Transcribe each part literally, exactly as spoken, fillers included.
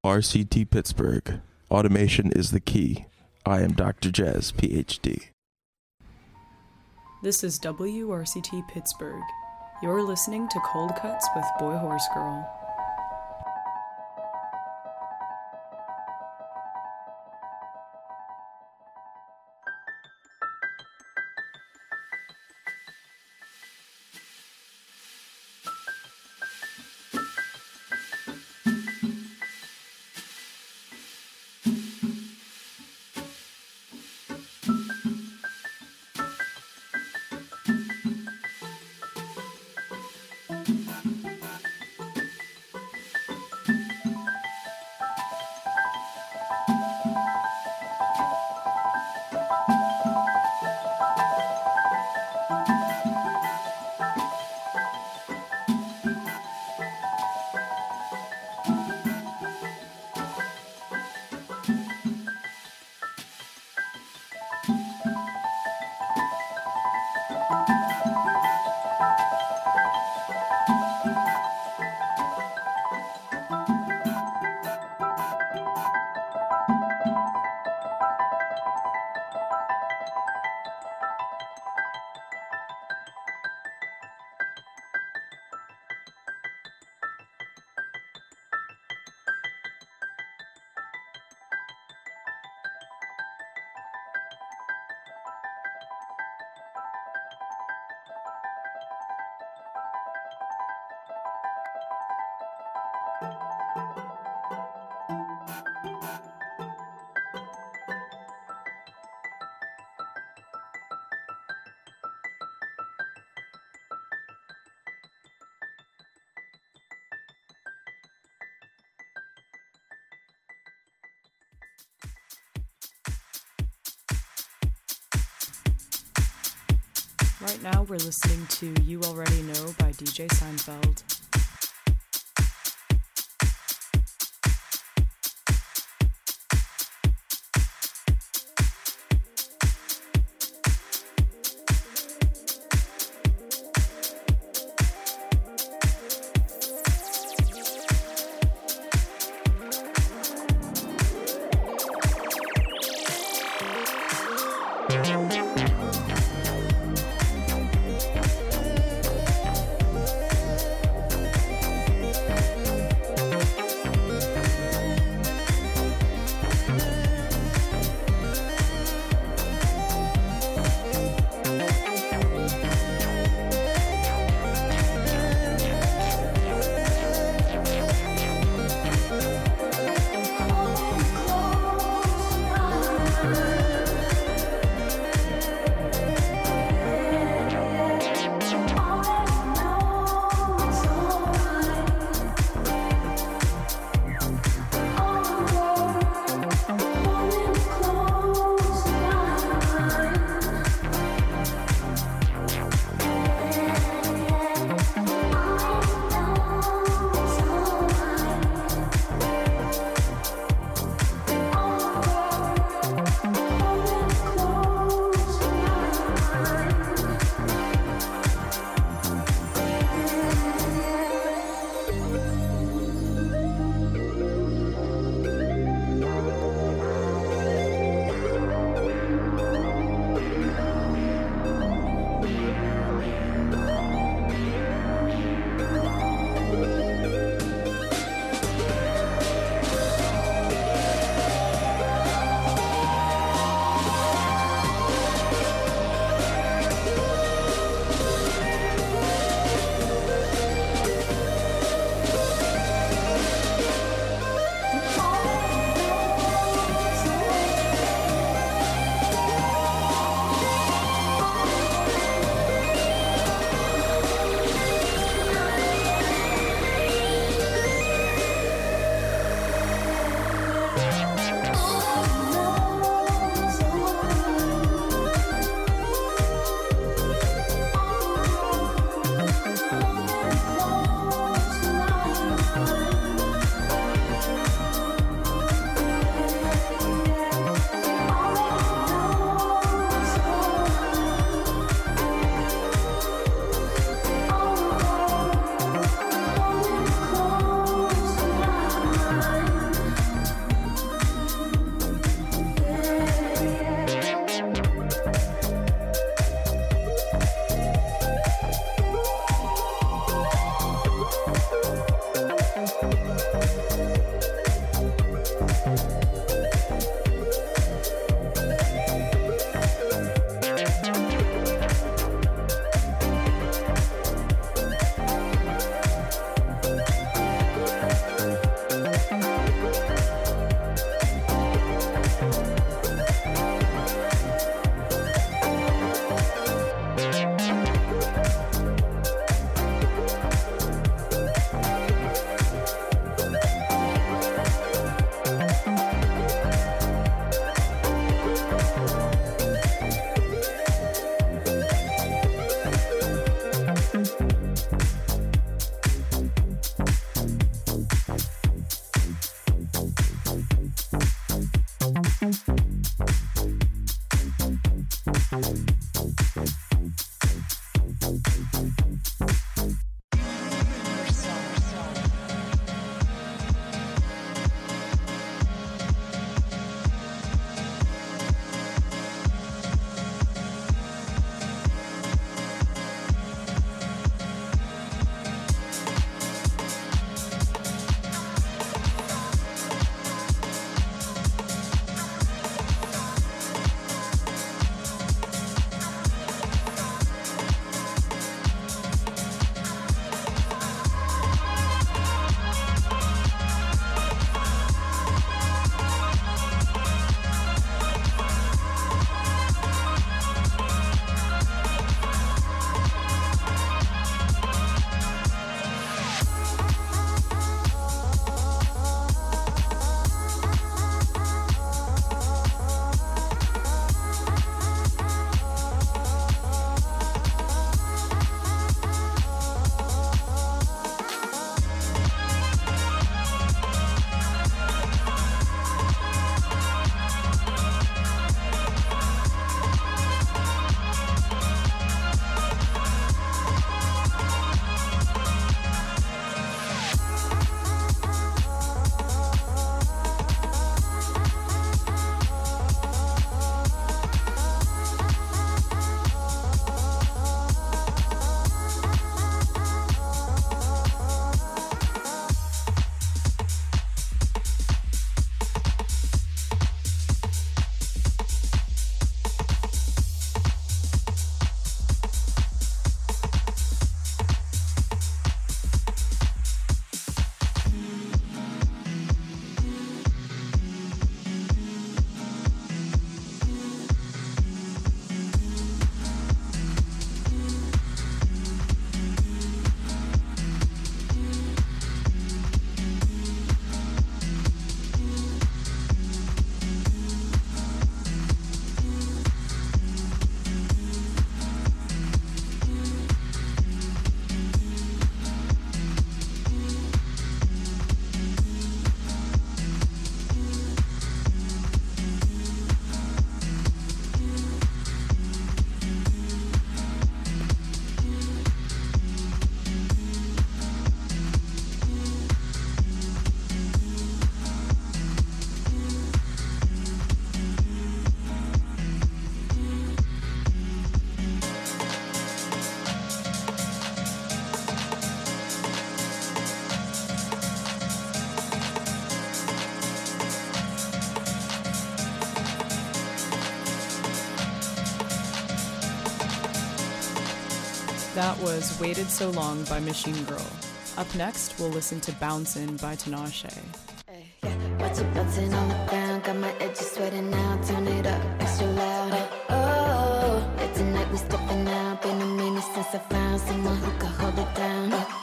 R C T Pittsburgh. Automation is the key. I am Doctor Jazz, P H D. This is W R C T Pittsburgh. You're listening to Cold Cuts with Boy Horse Girl. Right now we're listening to You Already Know by D J Seinfeld. That was Waited So Long by Machine Girl. Up next, we'll listen to Bouncin' by Tinashe. Hey, yeah. Watch it bouncing on the ground, got my edges sweating now, turn it up extra loud. Oh, oh, yeah, tonight we stepping out, been a minute since I found someone who could hold it down. Oh,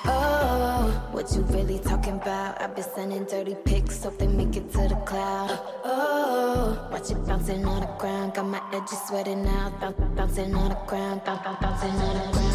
oh, what you really talking about? I've been sending dirty pics, hope they make it to the cloud. Oh, oh, watch it bouncing on the ground, got my edges sweating now, bounce, bouncing on the ground, bounce, bounce, bouncing on the ground.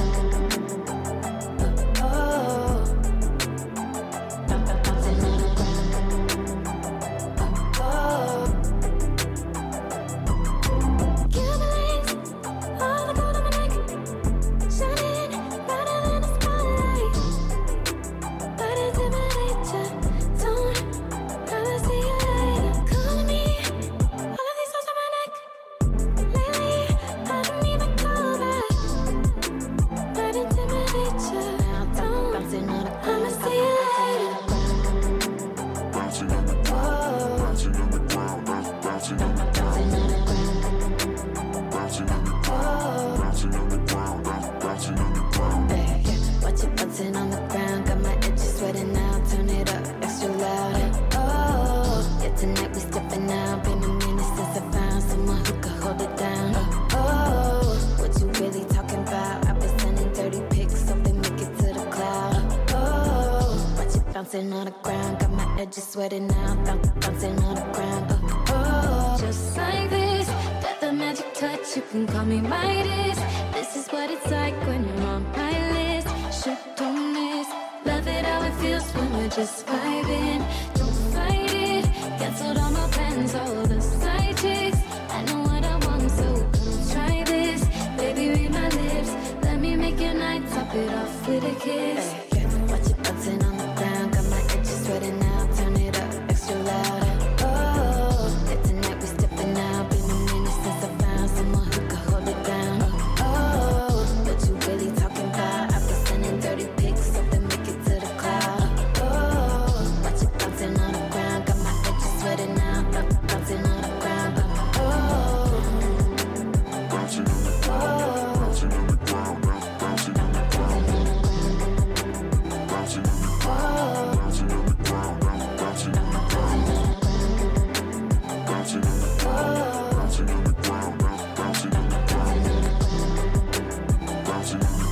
Bouncing on the ground, got my edges sweating now, bouncing on the ground. Oh, oh. Just like this, got the magic touch. You can call me Midas. This is what it's like when you're on my list. Shoot, don't miss. Love it how it feels when we're just vibing. Don't fight it. Canceled all my plans, all the side chicks. I know what I want, so come try this. Baby, read my lips. Let me make your nights up. top it off with a kiss. Ay, watch it bouncing on the ground, got my edges sweating out. Turn it up extra loud. Oh, yeah, tonight we stepping out. Been a minute since I found someone who could hold it down. Oh, what you really talking about? I've been sending dirty pics, hope they make it to the cloud. Oh, watch it bouncing on the ground, got my edges sweating out. Bouncing on the ground. Oh, bouncing on the ground, bouncing on the ground, bouncing on the ground, bouncing on the ground, bouncing on the ground, bouncing on the ground, bouncing on the ground, bouncing on the ground, bouncing on the ground, bouncing on the ground, bouncing on the ground, bouncing on the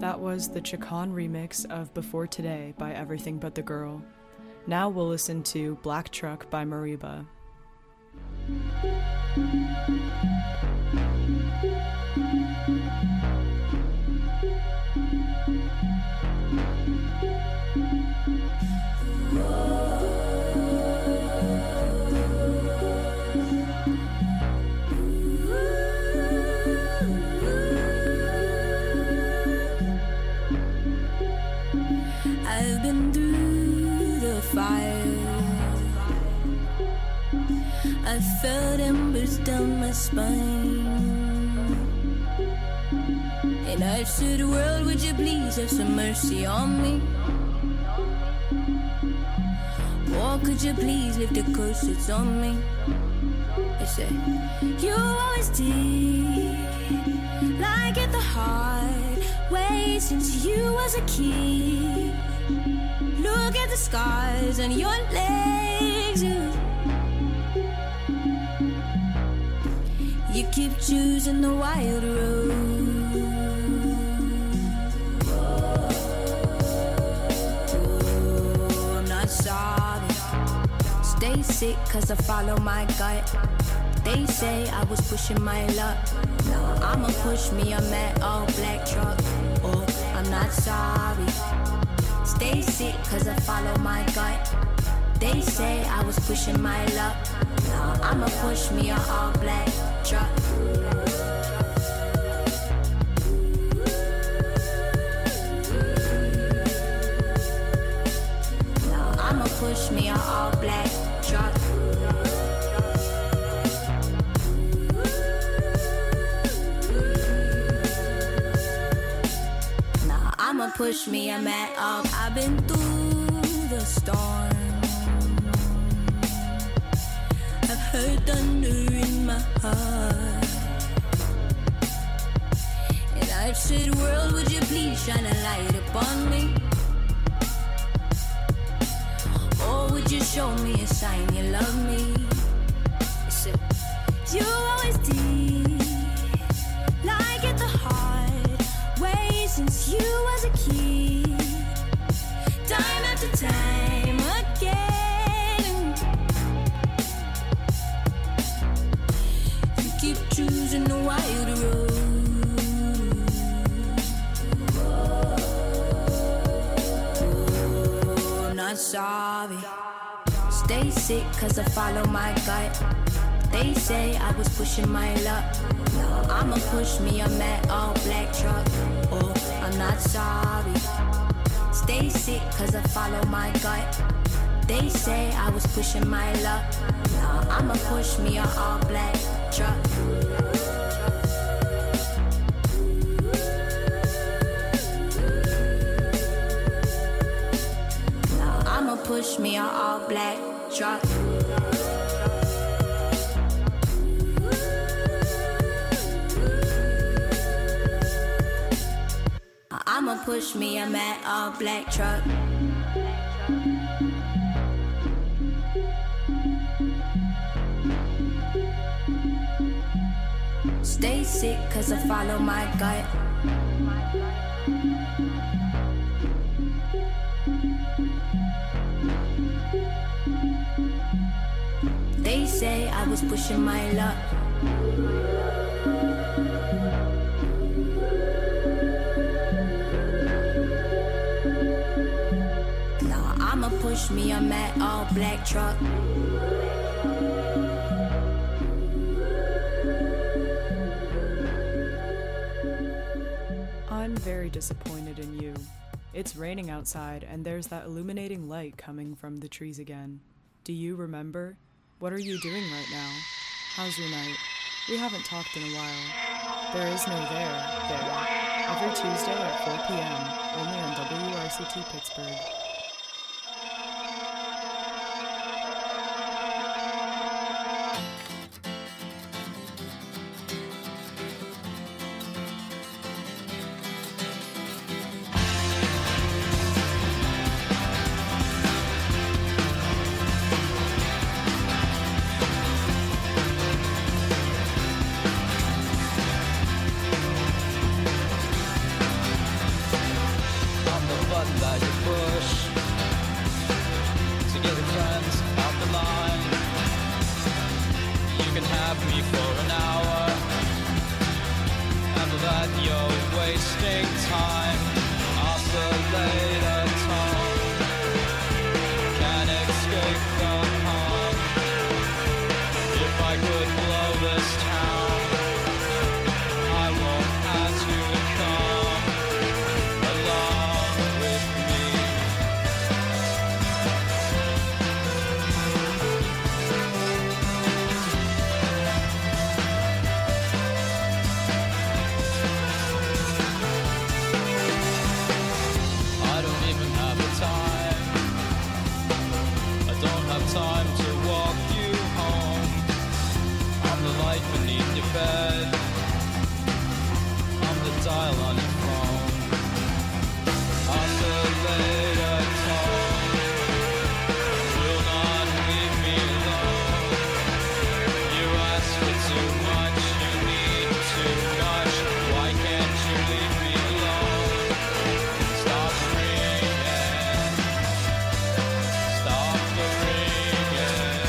That was the Chacon remix of Before Today by Everything But the Girl. Now we'll listen to Black Truck by Mariba. I've been through the fire. I felt embers down my spine. And I said, world, would you please have some mercy on me? Or could you please lift the curse that's on me? I said, you always did, like it the hard way since you was a kid. Look at the scars on your legs. You keep choosing the wild road. Oh, I'm not sorry. Stay sick cause I follow my gut. They say I was pushing my luck. No, I'ma push me a mad all black truck. Oh, I'm not sorry. Stay sick cause I follow my gut. They say I was pushing my luck. No, I'ma push me a all black truck. No, I'ma push me a all black truck. I'ma push me, I'm at up. I've been through the storm. I've heard thunder in my heart. And I've said, world, would you please shine a light upon me? Or would you show me a sign you love me? I said, you always did, like it the hard way since you was a kid, time after time again. You keep choosing the wild road. Oh, I'm not sorry. Stay sick cause I follow my gut. They say I was pushing my luck. No, I'ma push me a mad all black truck. Oh, I'm not sorry. Stay sick cause I follow my gut. They say I was pushing my luck. No, I'ma push me a all black truck. No, I'ma push me a all black truck. I'ma push me a mad all black truck. Stay sick cause I follow my gut. They say I was pushing my luck. I'ma push me a mad all black truck. I'm very disappointed in you. It's raining outside and there's that illuminating light coming from the trees again. Do you remember? What are you doing right now? How's your night? We haven't talked in a while. There is no there, there. Every Tuesday at four p.m. only on W R C T Pittsburgh. for an hour, and that you're wasting time. Oscillate a tone, can't escape the hum. If I could blow this town, I won't ask you to come along with me. I don't even have the time. I don't have time to walk you home. I'm the light beneath your bed. I'm the dial on your phone. Oscillate a tone. Will not leave me alone. You ask for too much. You need too much. Why can't you leave me alone? Stop ringing. Stop the ringing.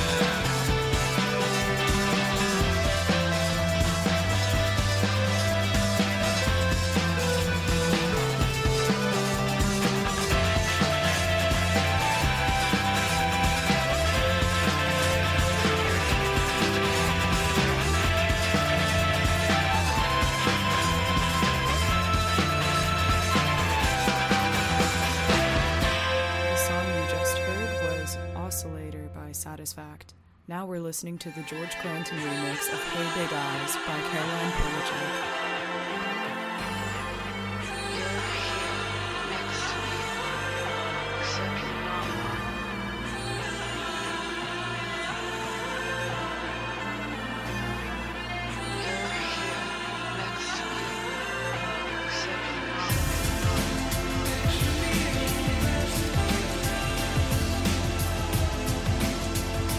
The song you just heard was Oscillator by Satisfact. Now we're listening to the George Clanton remix of Hey Big Eyes by Caroline Polachek.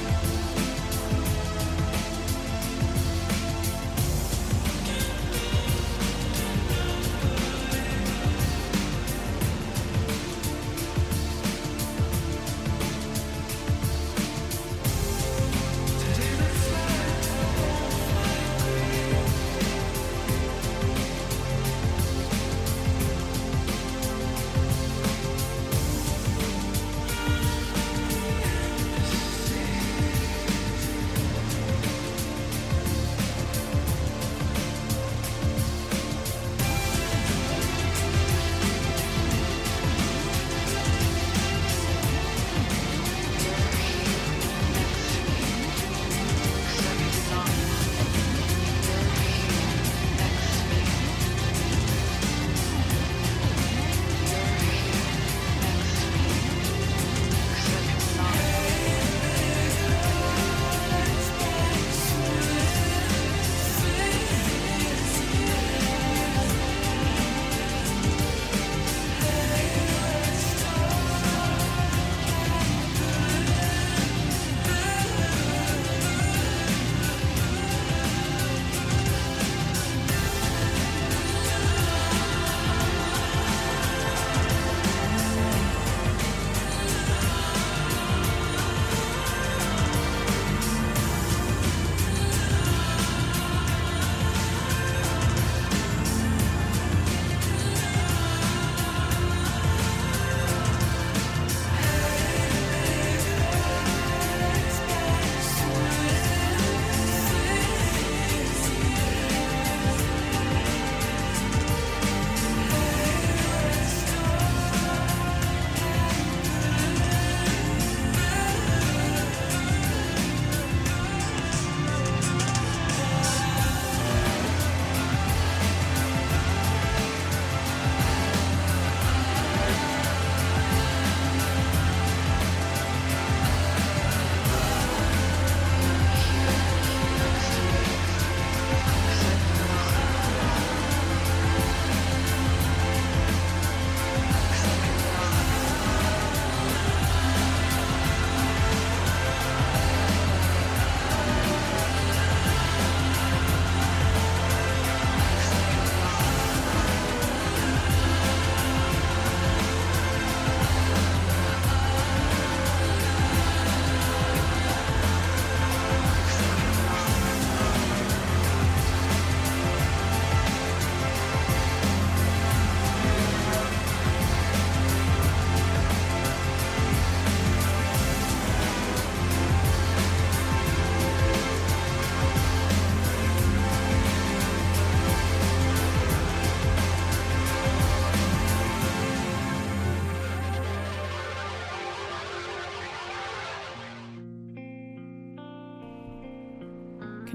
Stop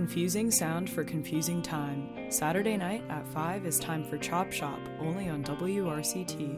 Confusing sound for confusing time. Saturday night at five is time for Chop Shop, only on W R C T.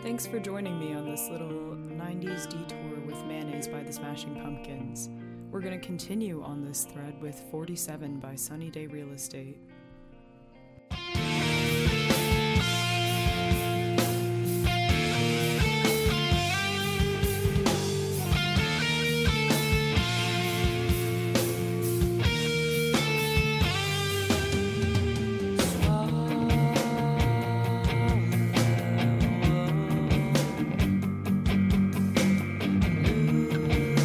Thanks for joining me on this little nineties detour with Mayonnaise by the Smashing Pumpkins. We're going to continue on this thread with forty-seven by Sunny Day Real Estate.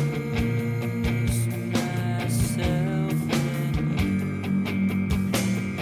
Myself in you.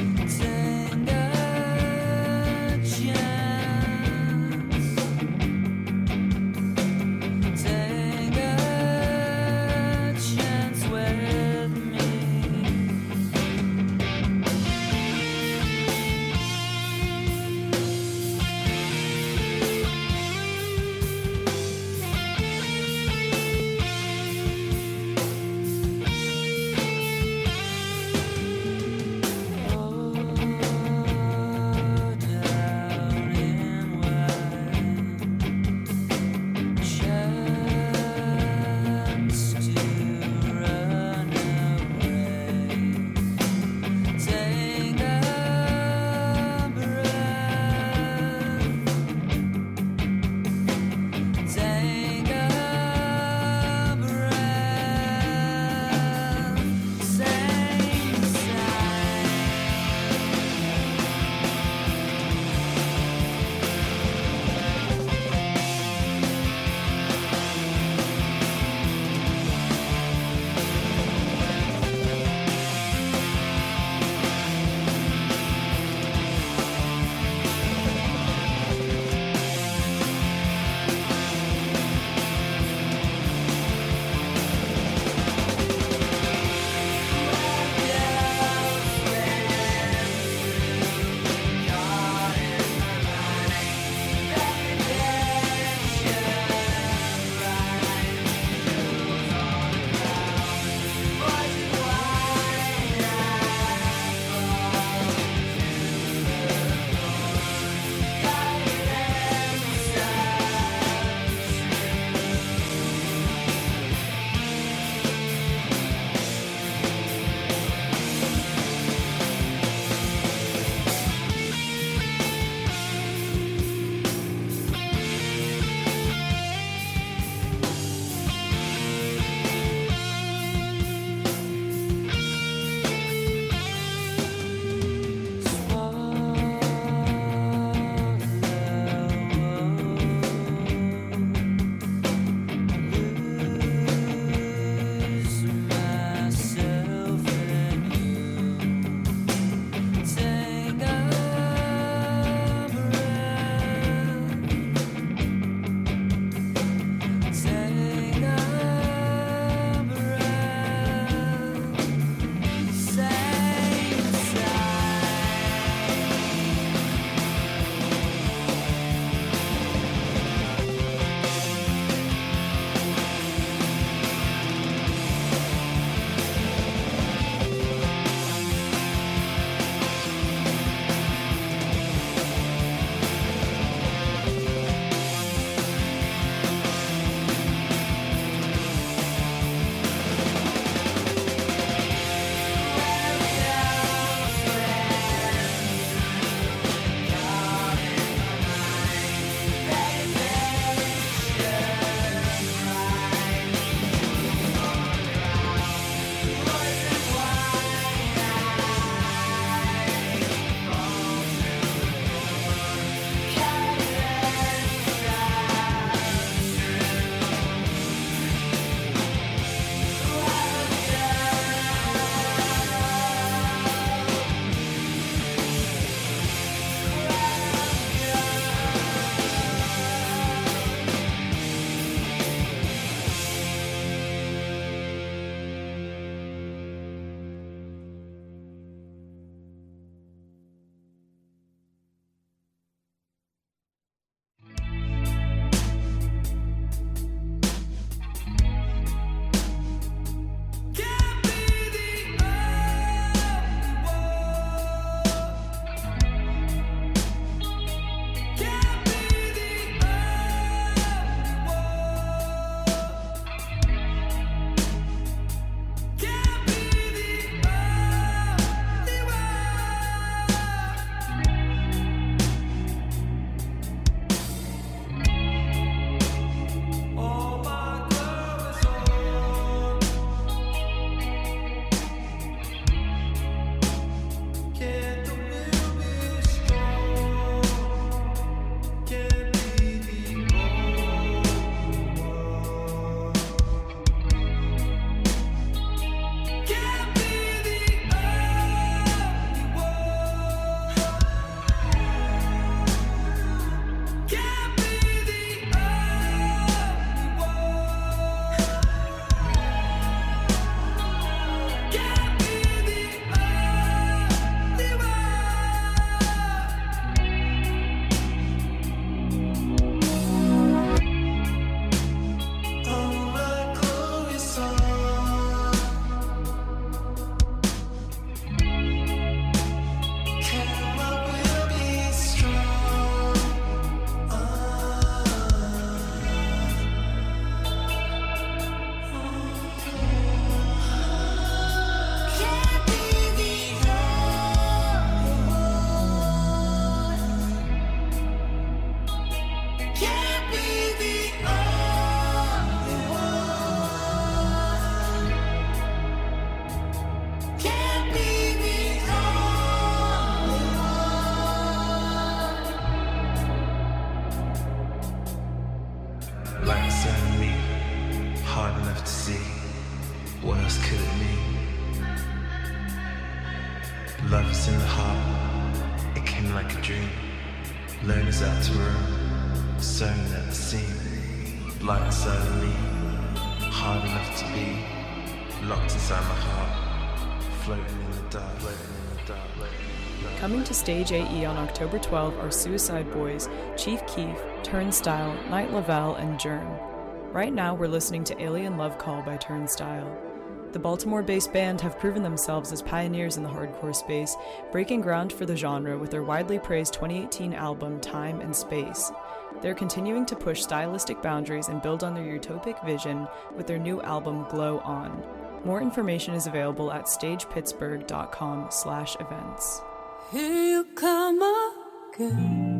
Love is in the heart, it came like a dream. Loners out to roam, so never seen. Blind suddenly, hard enough to be. Locked inside my heart, floating in the dark, floating in the dark, floating in the dark. Coming to Stage A E on October twelfth are Suicide Boys, Chief Keef, Turnstile, Night Lavelle, and Germ. Right now we're listening to Alien Love Call by Turnstile. The Baltimore-based band have proven themselves as pioneers in the hardcore space, breaking ground for the genre with their widely praised twenty eighteen album Time and Space. They're continuing to push stylistic boundaries and build on their utopic vision with their new album Glow On. More information is available at stagepittsburgh.com slash events. Here you come again.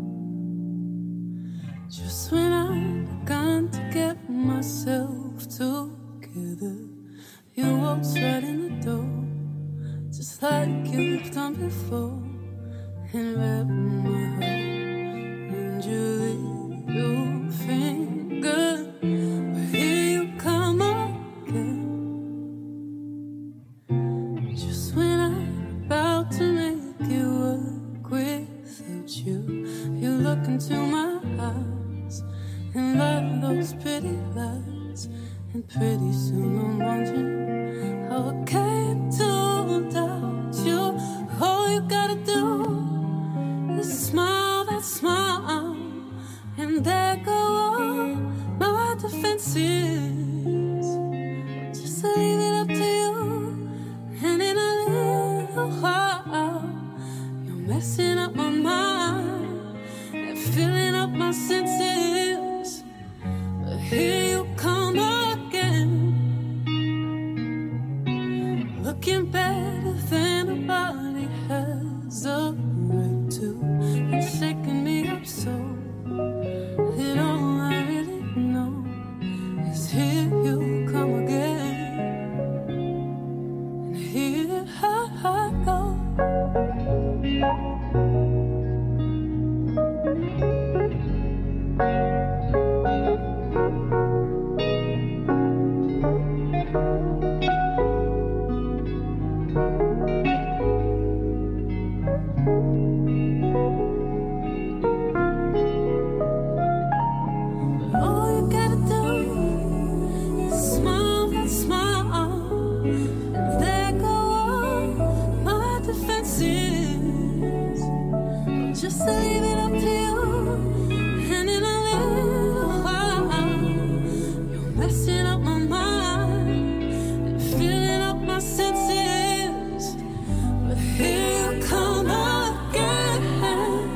Just when I've begun to get myself together, you walked right in the door, just like you've done before, and wrapped my heart around your little finger. But here you come again. Just when I'm about to make it work without you, you look into my eyes and light those pretty lights, and pretty soon I'm wondering how I came to doubt you. All you gotta do is smile that smile, and there go all my defenses. Just leave it up to you, and in a little while you're messing up my mind and filling up my senses. But here you come again, looking better than a body has a right to, and shaking me up so that all I really know is here you come again, and here I go. All you gotta do is smile that smile, and there go all my defenses. Just leave it up to you, and in a little while you're messing up my mind and filling up my senses. But here you come again,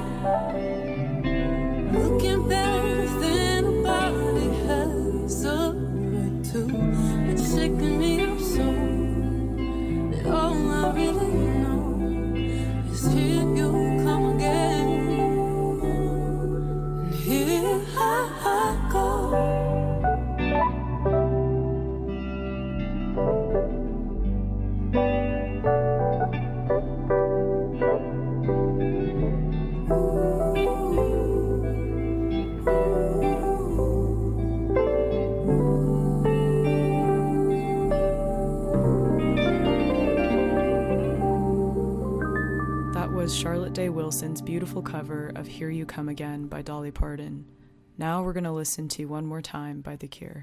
looking better than a body has a right to, and shaking me up so that all I really know is here you come again, and here I go. That was Charlotte Day Wilson's beautiful cover of Here You Come Again by Dolly Parton. Now we're going to listen to One More Time by The Cure.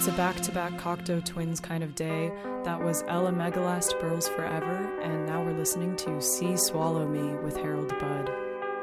a back-to-back Cocteau Twins kind of day. That was Ella Megalast Burls Forever, and now we're listening to Sea Swallow Me with Harold Budd.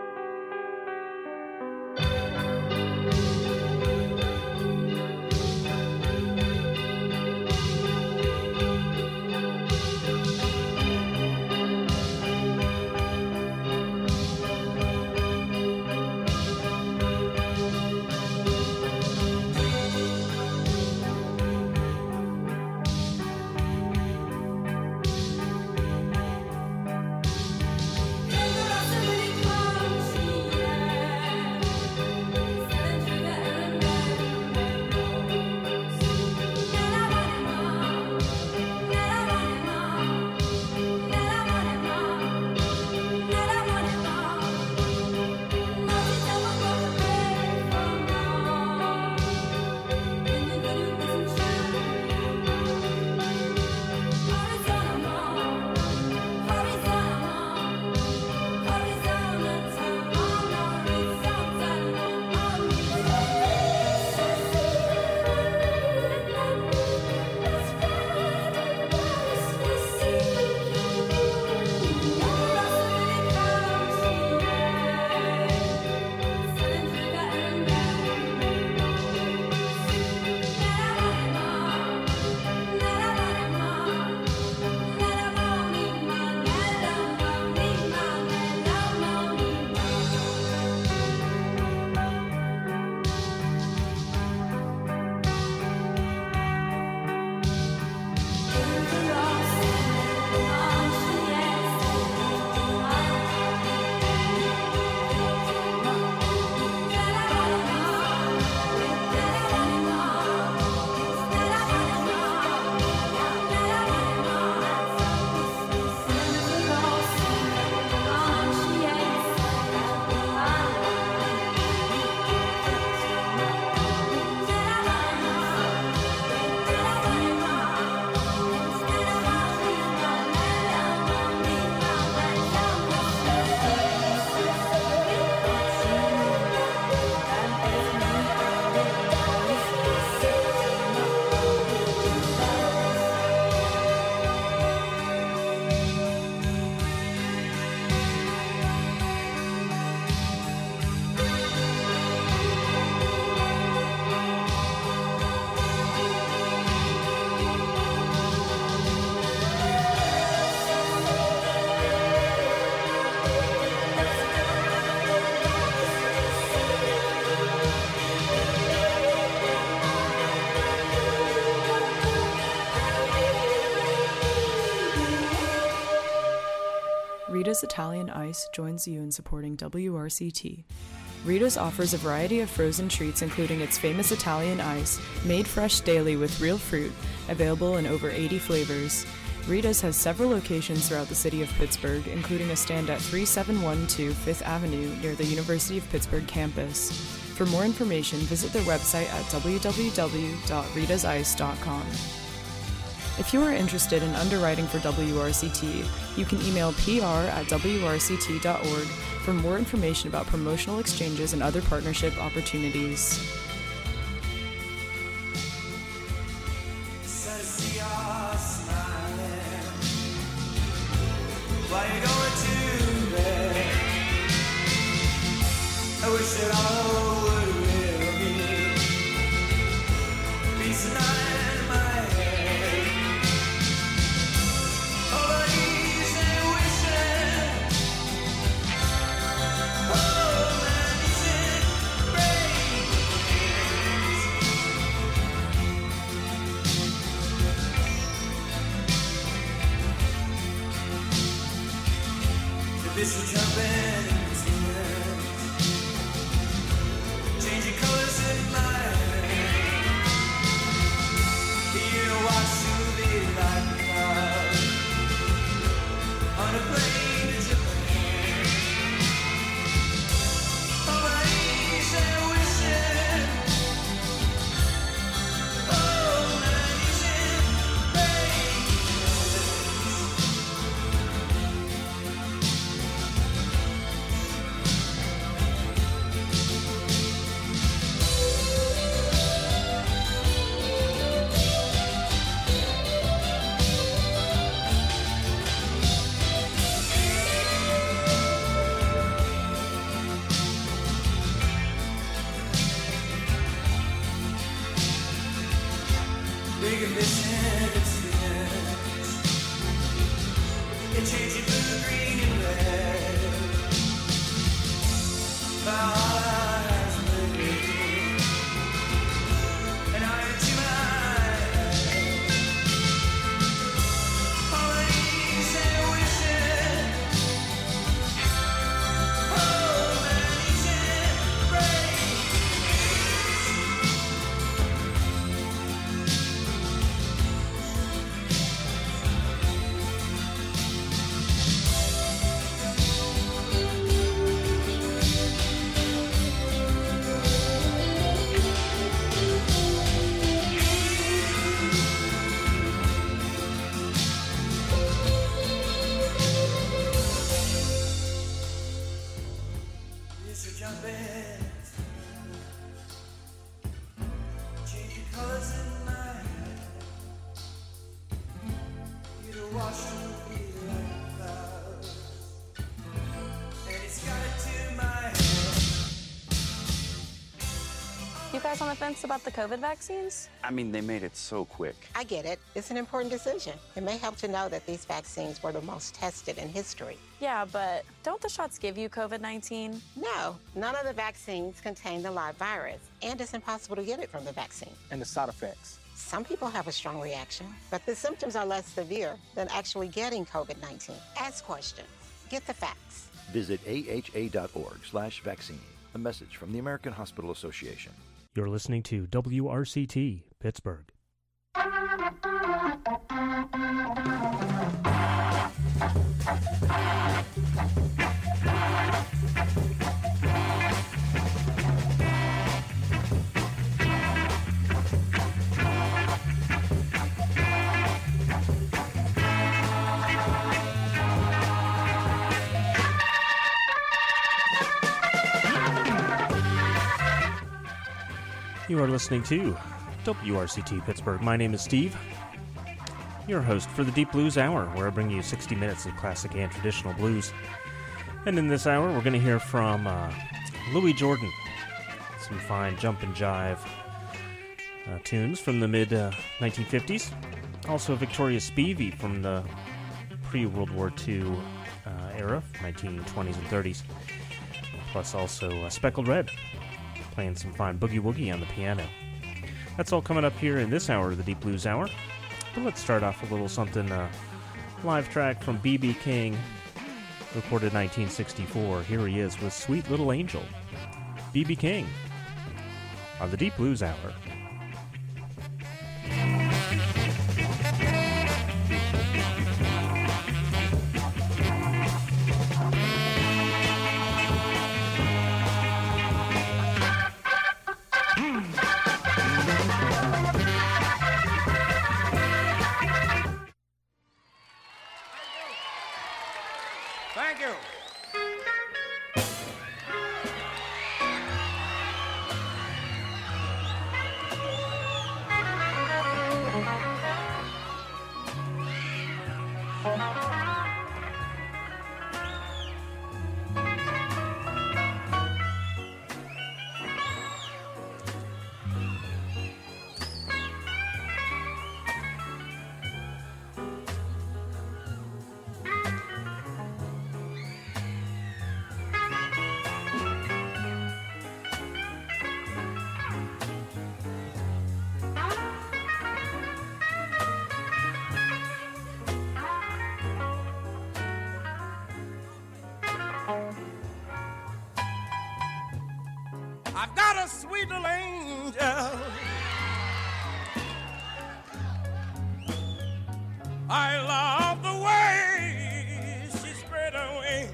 Rita's Italian Ice joins you in supporting W R C T. Rita's offers a variety of frozen treats, including its famous Italian ice, made fresh daily with real fruit, available in over eighty flavors. Rita's has several locations throughout the city of Pittsburgh, including a stand at thirty-seven twelve Fifth Avenue near the University of Pittsburgh campus. For more information, visit their website at w w w dot ritas ice dot com. If you are interested in underwriting for W R C T, you can email p r at w r c t dot org for more information about promotional exchanges and other partnership opportunities. I wish that all would really be peace and night in my head. All the easy wishing, oh man, easy brains. The bitch was jumping. Changing colors in my head. You watch through the light cloud on a plane to Japan. Oh, my easy wishing. Oh, my easy brains. big and misunderstandings. It changes blue, green, and red. My eyes lit, and I into my head. Holidays and wishes, holidays and praise. It's a jumping, changing colors in my head. You wash me like clouds, and it's got it to my head. You guys on the fence about the COVID vaccines? I mean, they made it so quick. I get it. It's an important decision. It may help to know that these vaccines were the most tested in history. Yeah, but don't the shots give you COVID nineteen? No, none of the vaccines contain the live virus, and it's impossible to get it from the vaccine. And the side effects? Some people have a strong reaction, but the symptoms are less severe than actually getting COVID nineteen. Ask questions. Get the facts. Visit A H A dot org slash vaccine. A message from the American Hospital Association. You're listening to W R C T, Pittsburgh. You are listening to W R C T Pittsburgh. My name is Steve, your host for the Deep Blues Hour, where I bring you sixty minutes of classic and traditional blues. And in this hour, we're going to hear from uh, Louis Jordan, some fine jump and jive uh, tunes from the mid uh, nineteen fifties. Also Victoria Spivey from the pre-World War Two uh, era, nineteen twenties and thirties. Plus also uh, Speckled Red, playing some fine boogie-woogie on the piano. That's all coming up here in this hour of the Deep Blues Hour. But let's start off with a little something, uh, live track from B B King, recorded nineteen sixty-four. Here he is with Sweet Little Angel. B B King on the Deep Blues Hour. Thank you. I've got a sweet little angel. I love the way she spread her wings.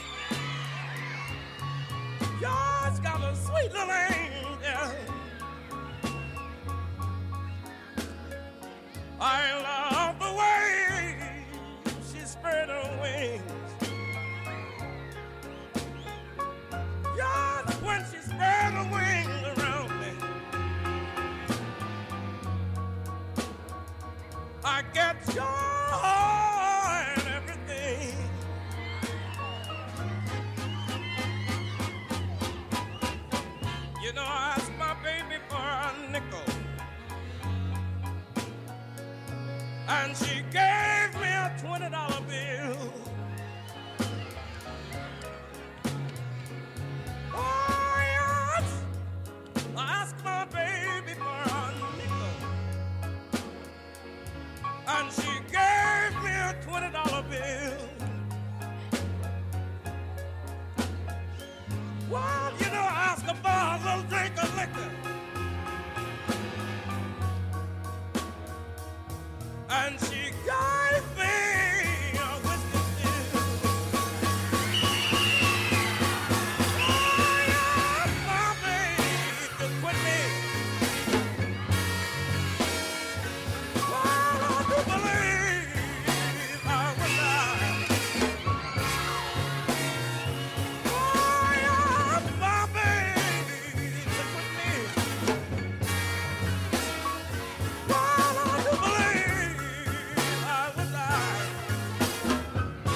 God's got a sweet little angel. I love the way she spread her wings. Just when she spread her wings around me, I get joy and everything. You know, I asked my baby for a nickel. and she gave me a twenty dollar bill. Oh, yes, I asked my baby for a nickel, and she gave me a twenty dollar bill. Well, you know, I asked her for a little drink of liquor, and she